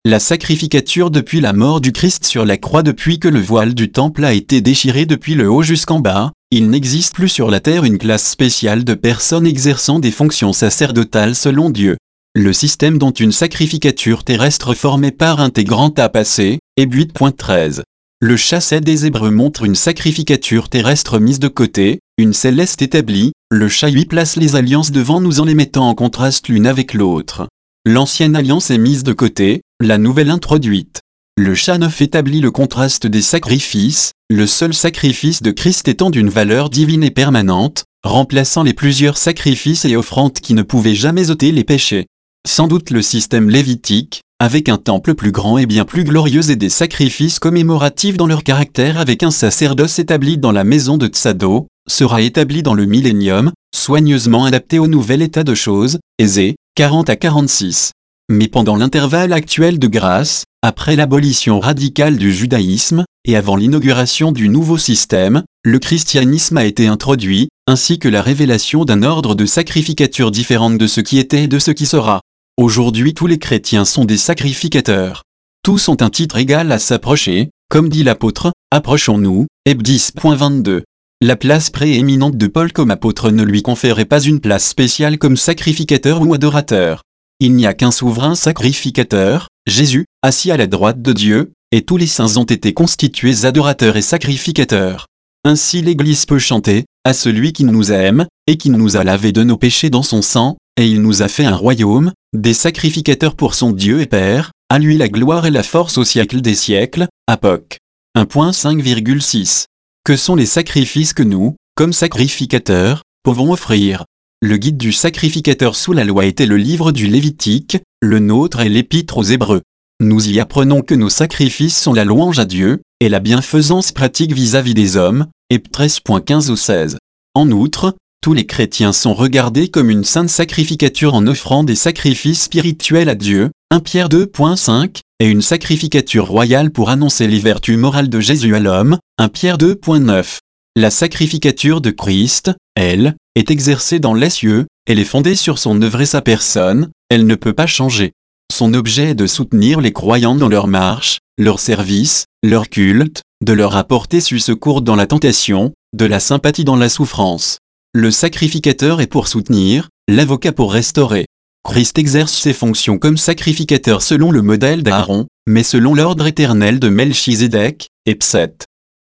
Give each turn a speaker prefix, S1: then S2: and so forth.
S1: La sacrificature depuis la mort du Christ sur la croix, depuis que le voile du temple a été déchiré depuis le haut jusqu'en bas, il n'existe plus sur la terre une classe spéciale de personnes exerçant des fonctions sacerdotales selon Dieu. Le système dont une sacrificature terrestre formée part intégrante a passé, et 8.13. Le chasset des Hébreux montre une sacrificature terrestre mise de côté, une céleste établie, le chahuis place les alliances devant nous en les mettant en contraste l'une avec l'autre. L'ancienne alliance est mise de côté, la nouvelle introduite. Le chat neuf établit le contraste des sacrifices, le seul sacrifice de Christ étant d'une valeur divine et permanente, remplaçant les plusieurs sacrifices et offrandes qui ne pouvaient jamais ôter les péchés. Sans doute le système lévitique, avec un temple plus grand et bien plus glorieux et des sacrifices commémoratifs dans leur caractère avec un sacerdoce établi dans la maison de Tsado, sera établi dans le millénium, soigneusement adapté au nouvel état de choses, Ésée 40 à 46. Mais pendant l'intervalle actuel de grâce, après l'abolition radicale du judaïsme, et avant l'inauguration du nouveau système, le christianisme a été introduit, ainsi que la révélation d'un ordre de sacrificature différente de ce qui était et de ce qui sera. Aujourd'hui tous les chrétiens sont des sacrificateurs. Tous ont un titre égal à s'approcher, comme dit l'apôtre, « Approchons-nous » Heb 10.22. La place prééminente de Paul comme apôtre ne lui conférait pas une place spéciale comme sacrificateur ou adorateur. Il n'y a qu'un souverain sacrificateur, Jésus, assis à la droite de Dieu, et tous les saints ont été constitués adorateurs et sacrificateurs. Ainsi l'Église peut chanter, à celui qui nous aime, et qui nous a lavés de nos péchés dans son sang, et il nous a fait un royaume, des sacrificateurs pour son Dieu et Père, à lui la gloire et la force au siècle des siècles, Apoc. 1.5,6. Que sont les sacrifices que nous, comme sacrificateurs, pouvons offrir? Le guide du sacrificateur sous la loi était le livre du Lévitique, le nôtre est l'épître aux Hébreux. Nous y apprenons que nos sacrifices sont la louange à Dieu, et la bienfaisance pratique vis-à-vis des hommes, Heb 13.15 au 16. En outre, tous les chrétiens sont regardés comme une sainte sacrificature en offrant des sacrifices spirituels à Dieu, 1 Pierre 2.5, et une sacrificature royale pour annoncer les vertus morales de Jésus à l'homme, 1 Pierre 2.9. La sacrificature de Christ, elle, est exercée dans les cieux, elle est fondée sur son œuvre et sa personne, elle ne peut pas changer. Son objet est de soutenir les croyants dans leur marche, leur service, leur culte, de leur apporter du secours dans la tentation, de la sympathie dans la souffrance. Le sacrificateur est pour soutenir, l'avocat pour restaurer. Christ exerce ses fonctions comme sacrificateur selon le modèle d'Aaron, mais selon l'ordre éternel de Melchizedek, Heb 7.